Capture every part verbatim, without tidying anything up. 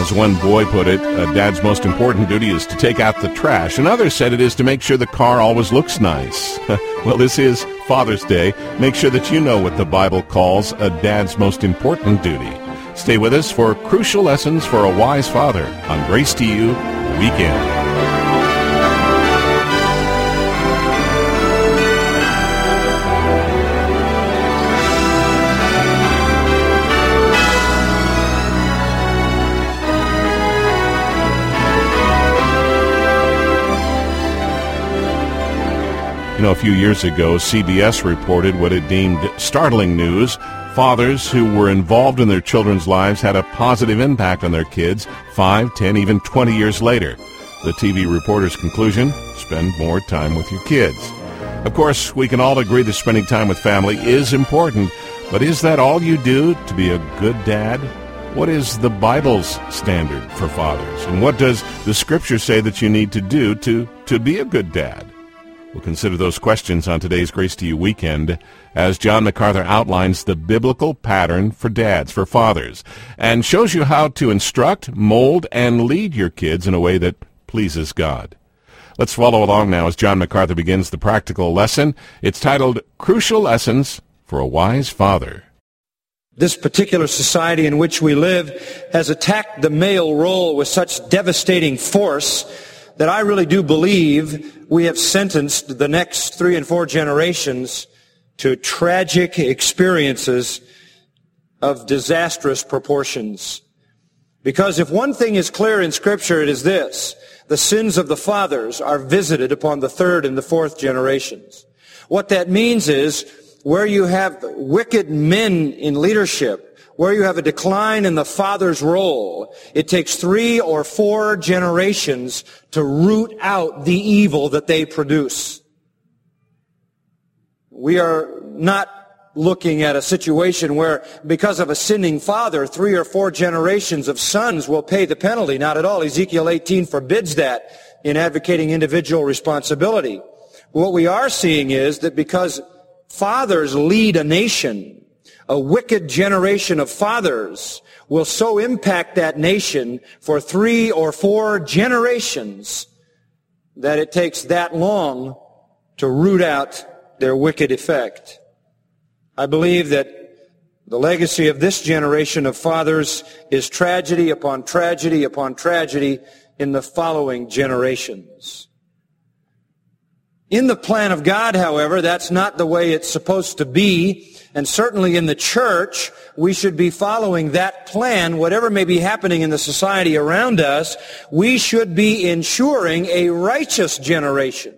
As one boy put it, a dad's most important duty is to take out the trash. And others said it is to make sure the car always looks nice. Well, this is Father's Day. Make sure that you know what the Bible calls a dad's most important duty. Stay with us for Crucial Lessons for a Wise Father on Grace to You Weekend. You know, a few years ago, C B S reported what it deemed startling news. Fathers who were involved in their children's lives had a positive impact on their kids five, ten, even twenty years later. The T V reporter's conclusion, spend more time with your kids. Of course, we can all agree that spending time with family is important, but is that all you do to be a good dad? What is the Bible's standard for fathers? And what does the Scripture say that you need to do to, to be a good dad? We'll consider those questions on today's Grace to You Weekend as John MacArthur outlines the biblical pattern for dads, for fathers, and shows you how to instruct, mold, and lead your kids in a way that pleases God. Let's follow along now as John MacArthur begins the practical lesson. It's titled Crucial Lessons for a Wise Father. This particular society in which we live has attacked the male role with such devastating force that I really do believe we have sentenced the next three and four generations to tragic experiences of disastrous proportions. Because if one thing is clear in Scripture, it is this: the sins of the fathers are visited upon the third and the fourth generations. What that means is, where you have wicked men in leadership, where you have a decline in the father's role, it takes three or four generations to root out the evil that they produce. We are not looking at a situation where, because of a sinning father, three or four generations of sons will pay the penalty. Not at all. Ezekiel eighteen forbids that in advocating individual responsibility. What we are seeing is that because fathers lead a nation, a wicked generation of fathers will so impact that nation for three or four generations that it takes that long to root out their wicked effect. I believe that the legacy of this generation of fathers is tragedy upon tragedy upon tragedy in the following generations. In the plan of God, however, that's not the way it's supposed to be. And certainly in the church, we should be following that plan. Whatever may be happening in the society around us, we should be ensuring a righteous generation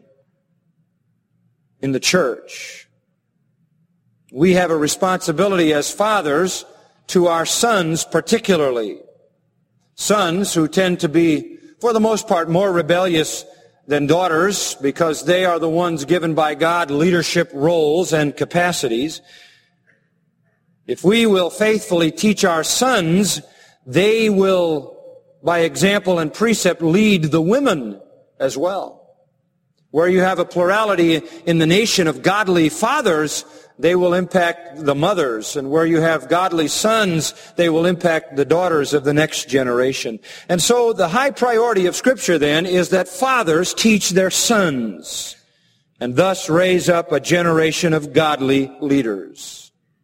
in the church. We have a responsibility as fathers to our sons particularly. Sons who tend to be, for the most part, more rebellious than daughters because they are the ones given by God leadership roles and capacities. If we will faithfully teach our sons, they will, by example and precept, lead the women as well. Where you have a plurality in the nation of godly fathers, they will impact the mothers. And where you have godly sons, they will impact the daughters of the next generation. And so the high priority of Scripture then is that fathers teach their sons and thus raise up a generation of godly leaders.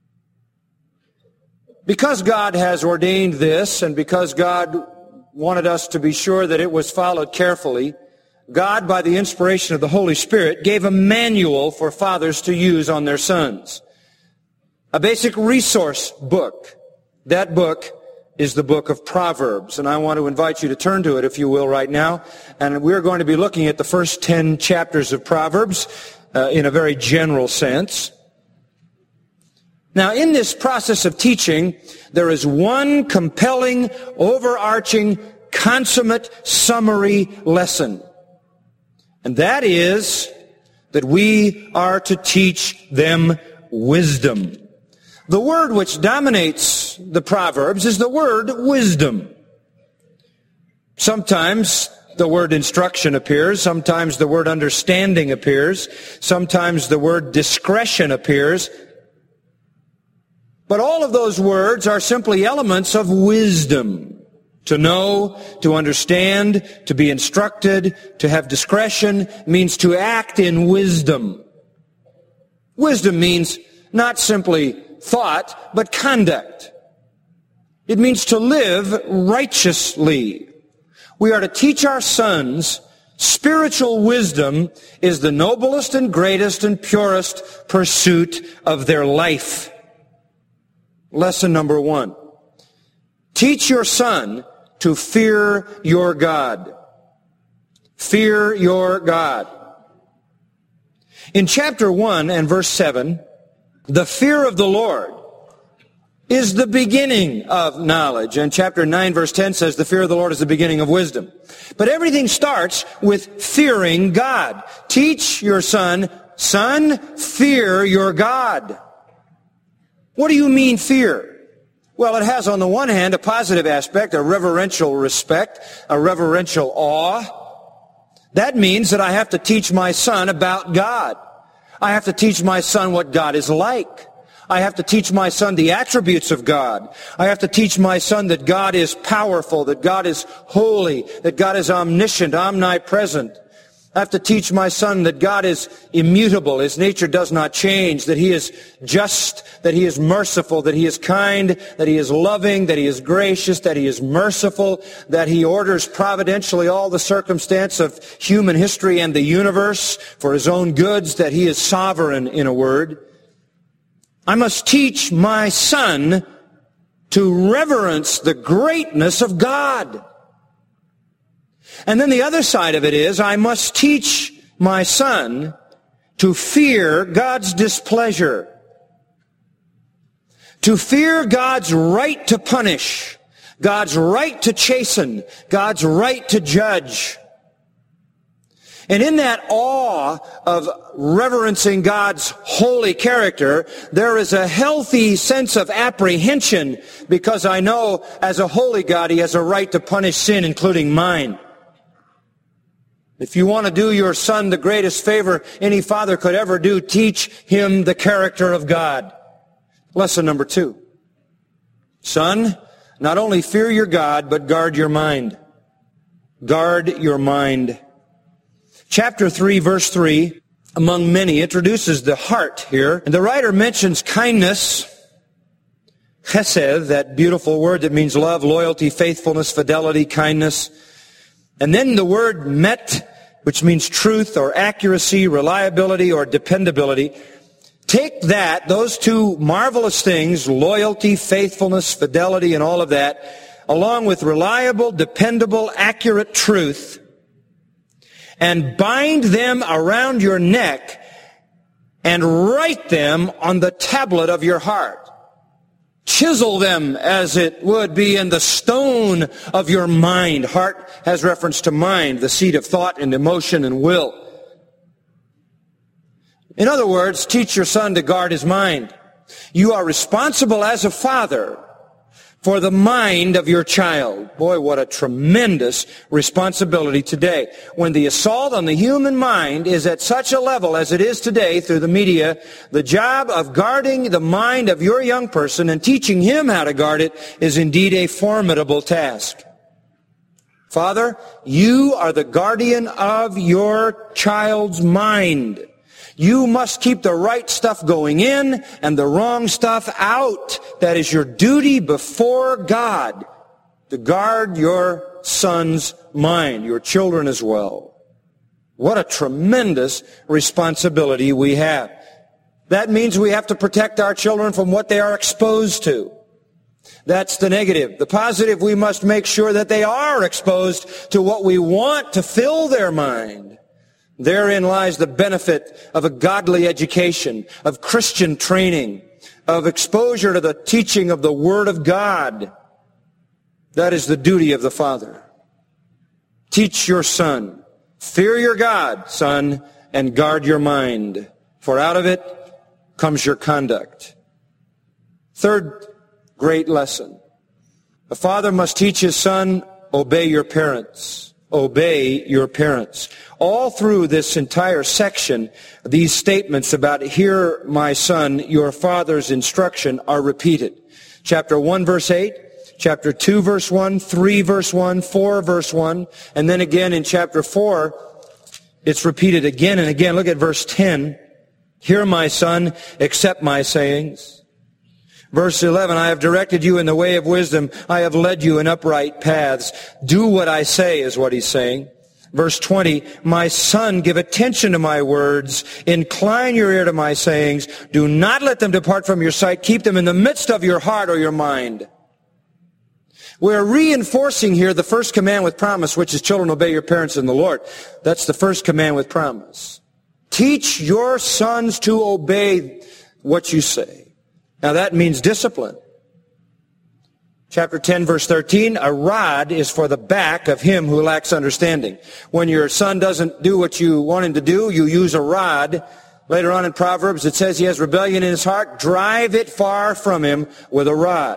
Because God has ordained this, and because God wanted us to be sure that it was followed carefully, God, by the inspiration of the Holy Spirit, gave a manual for fathers to use on their sons. A basic resource book. That book is the book of Proverbs, and I want to invite you to turn to it, if you will, right now. And we're going to be looking at the first ten chapters of Proverbs uh, in a very general sense. Now, in this process of teaching, there is one compelling, overarching, consummate summary lesson. And that is that we are to teach them wisdom. The word which dominates the Proverbs is the word wisdom. Sometimes the word instruction appears. Sometimes the word understanding appears. Sometimes the word discretion appears. But all of those words are simply elements of wisdom. To know, to understand, to be instructed, to have discretion means to act in wisdom. Wisdom means not simply thought, but conduct. It means to live righteously. We are to teach our sons spiritual wisdom is the noblest and greatest and purest pursuit of their life. Lesson number one. Teach your son to fear your God. Fear your God. In chapter one and verse seven, the fear of the Lord is the beginning of knowledge. And chapter nine, verse ten says, the fear of the Lord is the beginning of wisdom. But everything starts with fearing God. Teach your son, son, fear your God. What do you mean fear? Well, it has on the one hand a positive aspect, a reverential respect, a reverential awe. That means that I have to teach my son about God. I have to teach my son what God is like. I have to teach my son the attributes of God. I have to teach my son that God is powerful, that God is holy, that God is omniscient, omnipresent. I have to teach my son that God is immutable, his nature does not change, that he is just, that he is merciful, that he is kind, that he is loving, that he is gracious, that he is merciful, that he orders providentially all the circumstance of human history and the universe for his own goods, that he is sovereign, in a word. I must teach my son to reverence the greatness of God. And then the other side of it is, I must teach my son to fear God's displeasure, to fear God's right to punish, God's right to chasten, God's right to judge. And in that awe of reverencing God's holy character, there is a healthy sense of apprehension, because I know as a holy God, he has a right to punish sin, including mine. If you want to do your son the greatest favor any father could ever do, teach him the character of God. Lesson number two. Son, not only fear your God, but guard your mind. Guard your mind. Chapter three, verse three, among many, introduces the heart here. And the writer mentions kindness, chesed, that beautiful word that means love, loyalty, faithfulness, fidelity, kindness. And then the word met, which means truth or accuracy, reliability or dependability. Take that, those two marvelous things, loyalty, faithfulness, fidelity, and all of that, along with reliable, dependable, accurate truth, and bind them around your neck and write them on the tablet of your heart. Chisel them, as it would be, in the stone of your mind. Heart has reference to mind, the seat of thought and emotion and will. In other words, teach your son to guard his mind. You are responsible as a father for the mind of your child. Boy, what a tremendous responsibility today. When the assault on the human mind is at such a level as it is today through the media, the job of guarding the mind of your young person and teaching him how to guard it is indeed a formidable task. Father, you are the guardian of your child's mind. You must keep the right stuff going in and the wrong stuff out. That is your duty before God, to guard your son's mind, your children as well. What a tremendous responsibility we have. That means we have to protect our children from what they are exposed to. That's the negative. The positive, we must make sure that they are exposed to what we want to fill their mind. Therein lies the benefit of a godly education, of Christian training, of exposure to the teaching of the Word of God. That is the duty of the father. Teach your son. Fear your God, son, and guard your mind, for out of it comes your conduct. Third great lesson. A father must teach his son, obey your parents. Obey your parents. All through this entire section, these statements about, hear my son, your father's instruction, are repeated. Chapter one, verse eight, chapter two, verse one, three, verse one, four, verse one, and then again in chapter four, it's repeated again and again. Look at verse ten. Hear, my son, accept my sayings. Verse eleven, I have directed you in the way of wisdom. I have led you in upright paths. Do what I say, is what he's saying. Verse twenty, my son, give attention to my words. Incline your ear to my sayings. Do not let them depart from your sight. Keep them in the midst of your heart or your mind. We're reinforcing here the first command with promise, which is, children, obey your parents in the Lord. That's the first command with promise. Teach your sons to obey what you say. Now that means discipline. Chapter ten, verse thirteen, a rod is for the back of him who lacks understanding. When your son doesn't do what you want him to do, you use a rod. Later on in Proverbs, it says he has rebellion in his heart. Drive it far from him with a rod.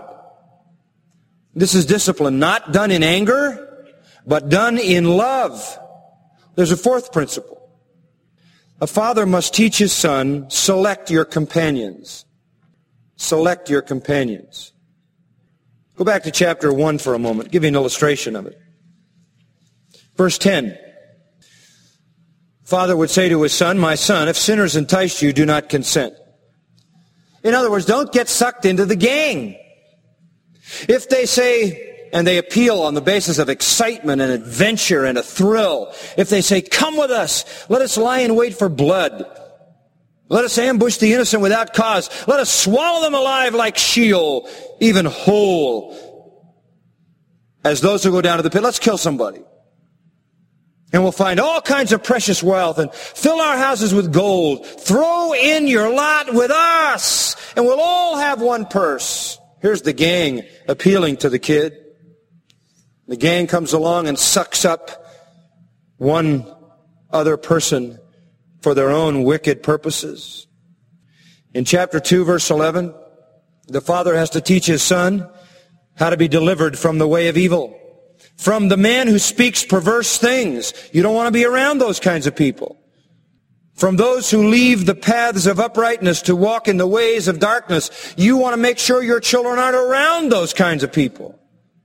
This is discipline, not done in anger, but done in love. There's a fourth principle. A father must teach his son, select your companions. Select your companions. Go back to chapter one for a moment. Give you an illustration of it. Verse ten. Father would say to his son, my son, if sinners entice you, do not consent. In other words, don't get sucked into the gang. If they say, and they appeal on the basis of excitement and adventure and a thrill, if they say, come with us, let us lie in wait for blood. Let us ambush the innocent without cause. Let us swallow them alive like Sheol, even whole. As those who go down to the pit, let's kill somebody. And we'll find all kinds of precious wealth and fill our houses with gold. Throw in your lot with us, and we'll all have one purse. Here's the gang appealing to the kid. The gang comes along and sucks up one other person for their own wicked purposes. In chapter two, verse eleven, the father has to teach his son how to be delivered from the way of evil, from the man who speaks perverse things. You don't want to be around those kinds of people. From those who leave the paths of uprightness to walk in the ways of darkness. You want to make sure your children aren't around those kinds of people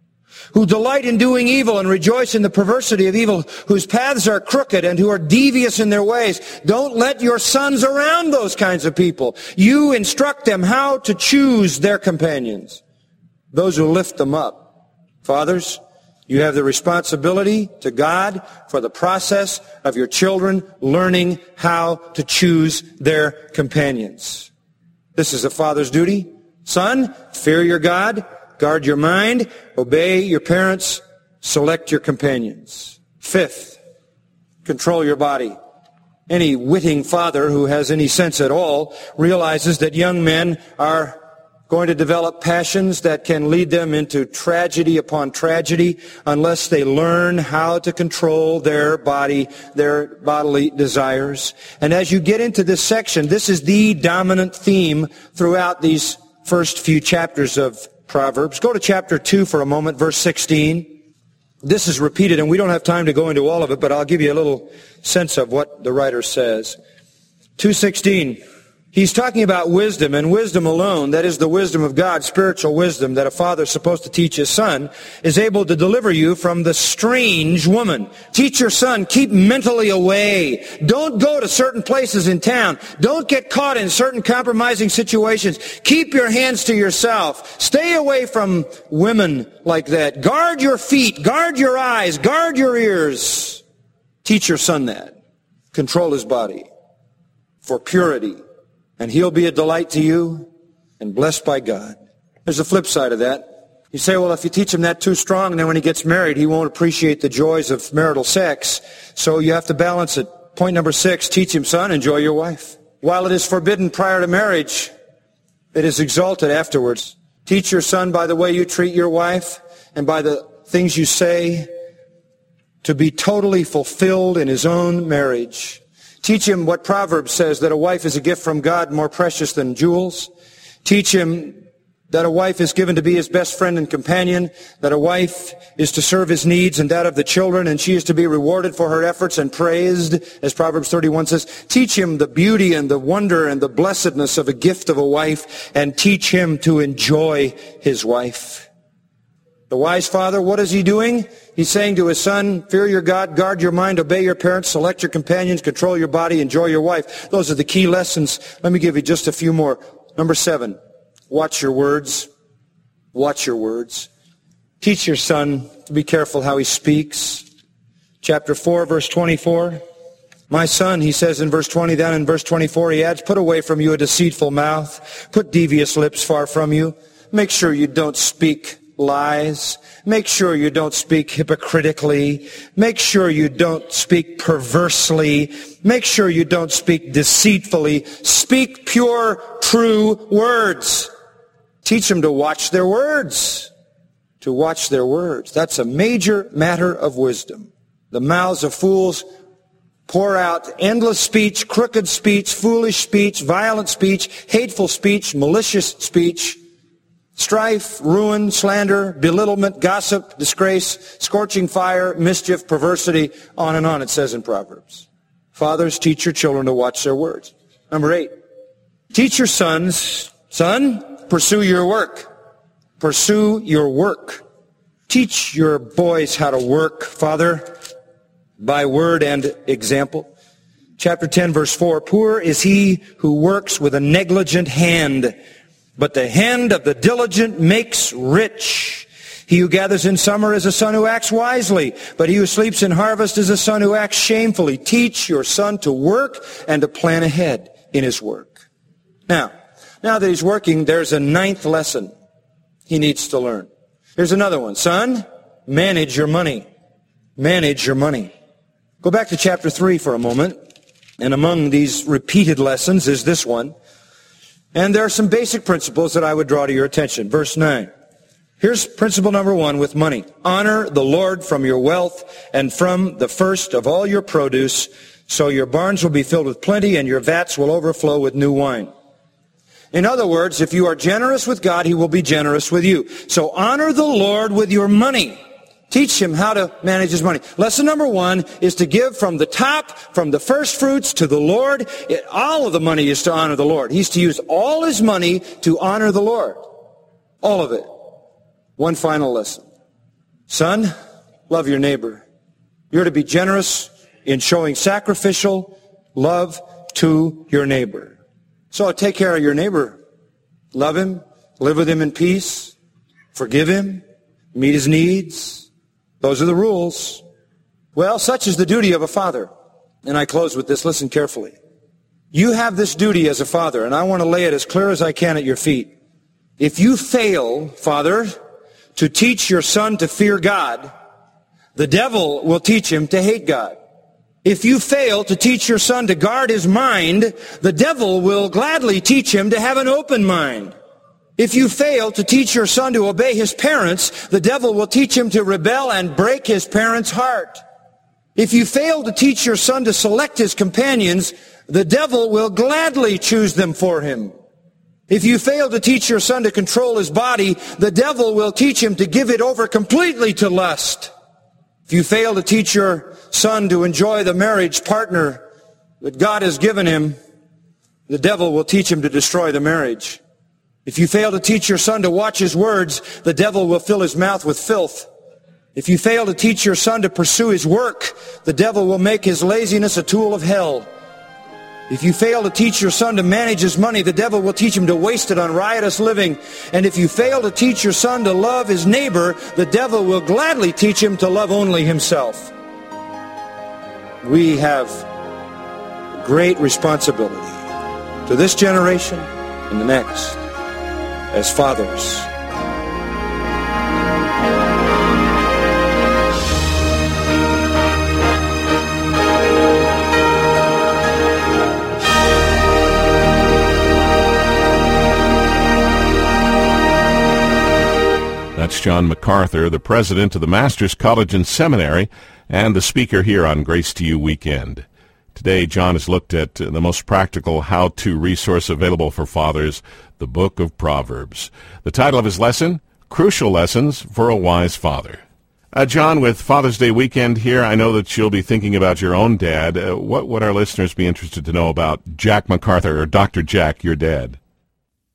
who delight in doing evil and rejoice in the perversity of evil, whose paths are crooked and who are devious in their ways. Don't let your sons around those kinds of people. You instruct them how to choose their companions, those who lift them up. Fathers, you have the responsibility to God for the process of your children learning how to choose their companions. This is a father's duty. Son, fear your God. Guard your mind, obey your parents, select your companions. Fifth, control your body. Any witting father who has any sense at all realizes that young men are going to develop passions that can lead them into tragedy upon tragedy unless they learn how to control their body, their bodily desires. And as you get into this section, this is the dominant theme throughout these first few chapters of Proverbs. Go to chapter two for a moment, verse sixteen. This is repeated, and we don't have time to go into all of it, but I'll give you a little sense of what the writer says. two sixteen. He's talking about wisdom, and wisdom alone, that is the wisdom of God, spiritual wisdom that a father is supposed to teach his son, is able to deliver you from the strange woman. Teach your son, keep mentally away. Don't go to certain places in town. Don't get caught in certain compromising situations. Keep your hands to yourself. Stay away from women like that. Guard your feet, guard your eyes, guard your ears. Teach your son that. Control his body for purity. And he'll be a delight to you and blessed by God. There's a flip side of that. You say, well, if you teach him that too strong, then when he gets married, he won't appreciate the joys of marital sex. So you have to balance it. Point number six, teach him, son, enjoy your wife. While it is forbidden prior to marriage, it is exalted afterwards. Teach your son by the way you treat your wife and by the things you say to be totally fulfilled in his own marriage. Teach him what Proverbs says, that a wife is a gift from God more precious than jewels. Teach him that a wife is given to be his best friend and companion, that a wife is to serve his needs and that of the children, and she is to be rewarded for her efforts and praised, as Proverbs thirty-one says. Teach him the beauty and the wonder and the blessedness of a gift of a wife, and teach him to enjoy his wife. The wise father, what is he doing? He's saying to his son, fear your God, guard your mind, obey your parents, select your companions, control your body, enjoy your wife. Those are the key lessons. Let me give you just a few more. Number seven, watch your words. Watch your words. Teach your son to be careful how he speaks. Chapter four, verse twenty-four. My son, he says in verse twenty, then in verse twenty-four he adds, put away from you a deceitful mouth. Put devious lips far from you. Make sure you don't speak lies. Make sure you don't speak hypocritically. Make sure you don't speak perversely. Make sure you don't speak deceitfully. Speak pure, true words. Teach them to watch their words. To watch their words. That's a major matter of wisdom. The mouths of fools pour out endless speech, crooked speech, foolish speech, violent speech, hateful speech, malicious speech, strife, ruin, slander, belittlement, gossip, disgrace, scorching fire, mischief, perversity, on and on, it says in Proverbs. Fathers, teach your children to watch their words. Number eight, teach your sons, son, pursue your work. Pursue your work. Teach your boys how to work, father, by word and example. Chapter ten, verse four, poor is he who works with a negligent hand, but the hand of the diligent makes rich. He who gathers in summer is a son who acts wisely, but he who sleeps in harvest is a son who acts shamefully. Teach your son to work and to plan ahead in his work. Now, now that he's working, there's a ninth lesson he needs to learn. Here's another one. Son, manage your money. Manage your money. Go back to chapter three for a moment. And among these repeated lessons is this one. And there are some basic principles that I would draw to your attention. Verse nine. Here's principle number one with money. Honor the Lord from your wealth and from the first of all your produce, so your barns will be filled with plenty and your vats will overflow with new wine. In other words, if you are generous with God, He will be generous with you. So honor the Lord with your money. Teach him how to manage his money. Lesson number one is to give from the top, from the first fruits to the Lord. It, all of the money is to honor the Lord. He's to use all his money to honor the Lord. All of it. One final lesson. Son, love your neighbor. You're to be generous in showing sacrificial love to your neighbor. So take care of your neighbor. Love him. Live with him in peace. Forgive him. Meet his needs. Those are the rules. Well, such is the duty of a father. And I close with this. Listen carefully. You have this duty as a father, and I want to lay it as clear as I can at your feet. If you fail, father, to teach your son to fear God, the devil will teach him to hate God. If you fail to teach your son to guard his mind, the devil will gladly teach him to have an open mind. If you fail to teach your son to obey his parents, the devil will teach him to rebel and break his parents' heart. If you fail to teach your son to select his companions, the devil will gladly choose them for him. If you fail to teach your son to control his body, the devil will teach him to give it over completely to lust. If you fail to teach your son to enjoy the marriage partner that God has given him, the devil will teach him to destroy the marriage. If you fail to teach your son to watch his words, the devil will fill his mouth with filth. If you fail to teach your son to pursue his work, the devil will make his laziness a tool of hell. If you fail to teach your son to manage his money, the devil will teach him to waste it on riotous living. And if you fail to teach your son to love his neighbor, the devil will gladly teach him to love only himself. We have great responsibility to this generation and the next as fathers. That's John MacArthur, the president of the Masters College and Seminary, and the speaker here on Grace to You Weekend. Today, John has looked at the most practical how-to resource available for fathers, the Book of Proverbs. The title of his lesson, Crucial Lessons for a Wise Father. Uh, John, with Father's Day weekend here, I know that you'll be thinking about your own dad. Uh, what would our listeners be interested to know about Jack MacArthur, or Doctor Jack, your dad?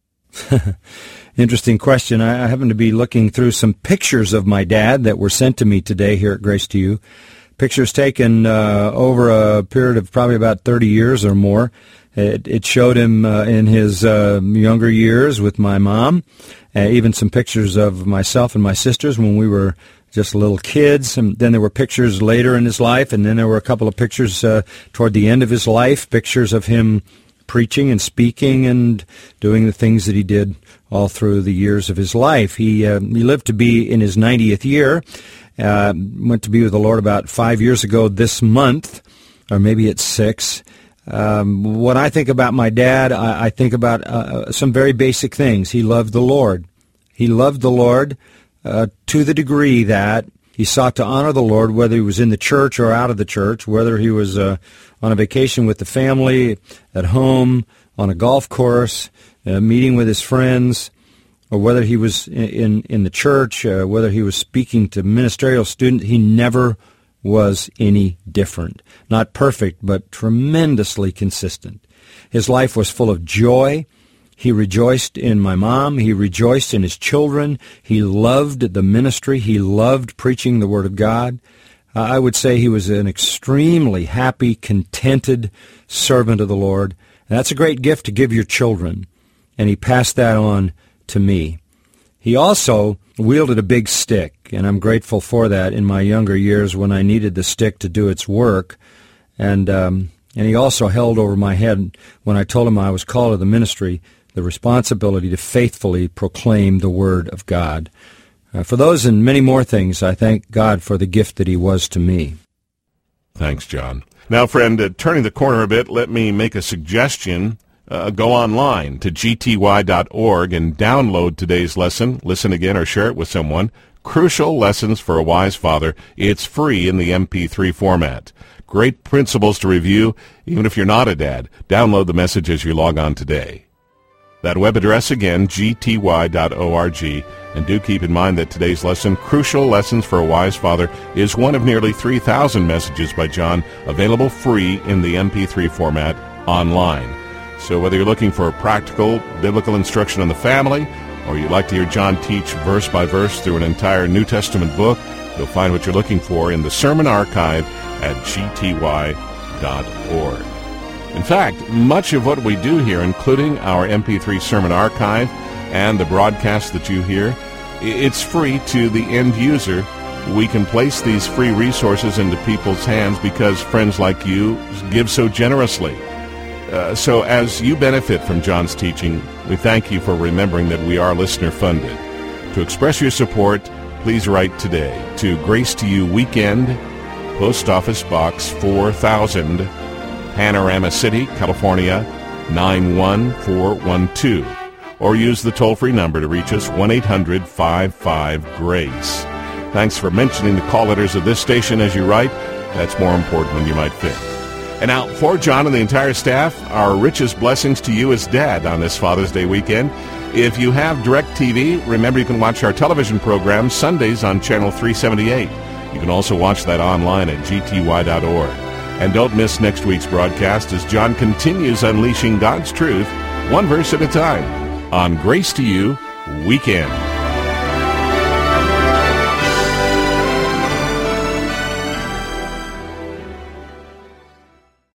Interesting question. I, I happen to be looking through some pictures of my dad that were sent to me today here at Grace to You. Pictures taken uh, over a period of probably about thirty years or more. It, it showed him uh, in his uh, younger years with my mom, uh, even some pictures of myself and my sisters when we were just little kids. And then there were pictures later in his life, and then there were a couple of pictures uh, toward the end of his life, pictures of him preaching and speaking and doing the things that he did all through the years of his life. He, uh, he lived to be in his ninetieth year, uh, went to be with the Lord about five years ago this month, or maybe it's six. Um, when I think about my dad, I, I think about uh, some very basic things. He loved the Lord. He loved the Lord uh, to the degree that he sought to honor the Lord, whether he was in the church or out of the church, whether he was uh, on a vacation with the family, at home, on a golf course, uh, meeting with his friends, or whether he was in, in, in the church, uh, whether he was speaking to ministerial students. He never was any different. Not perfect, but tremendously consistent. His life was full of joy. He rejoiced in my mom. He rejoiced in his children. He loved the ministry. He loved preaching the Word of God. Uh, I would say he was an extremely happy, contented servant of the Lord. And that's a great gift to give your children. And he passed that on to me. He also wielded a big stick, and I'm grateful for that in my younger years when I needed the stick to do its work. And um, and he also held over my head, when I told him I was called to the ministry, the responsibility to faithfully proclaim the Word of God. Uh, for those and many more things, I thank God for the gift that he was to me. Thanks, John. Now, friend, uh, turning the corner a bit, let me make a suggestion. Uh, go online to g t y dot org and download today's lesson. Listen again or share it with someone. Crucial Lessons for a Wise Father. It's free in the M P three format. Great principles to review, even if you're not a dad. Download the message as you log on today. That web address again, g t y dot org. And do keep in mind that today's lesson, Crucial Lessons for a Wise Father, is one of nearly three thousand messages by John, available free in the M P three format online. So whether you're looking for practical biblical instruction on the family, or you'd like to hear John teach verse by verse through an entire New Testament book, you'll find what you're looking for in the Sermon Archive at g t y dot org. In fact, much of what we do here, including our M P three Sermon Archive and the broadcast that you hear, it's free to the end user. We can place these free resources into people's hands because friends like you give so generously. Uh, so as you benefit from John's teaching, we thank you for remembering that we are listener-funded. To express your support, please write today to Grace to You Weekend, Post Office Box four thousand, Panorama City, California, nine one four one two. Or use the toll-free number to reach us, one eight hundred five five GRACE. Thanks for mentioning the call letters of this station as you write. That's more important than you might think. And now, for John and the entire staff, our richest blessings to you as Dad on this Father's Day weekend. If you have DirecTV, remember you can watch our television program Sundays on Channel three seventy-eight. You can also watch that online at g t y dot org. And don't miss next week's broadcast as John continues unleashing God's truth, one verse at a time, on Grace to You Weekend.